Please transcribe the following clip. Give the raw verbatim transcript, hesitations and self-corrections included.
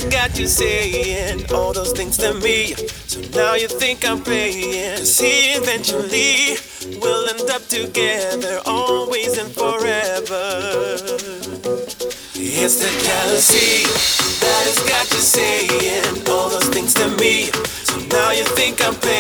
got you saying all those things to me. So now you think I'm praying. Cause he eventually will end up together, always and forever. It's the jealousy that has got you saying all those things to me. So now you think I'm playing.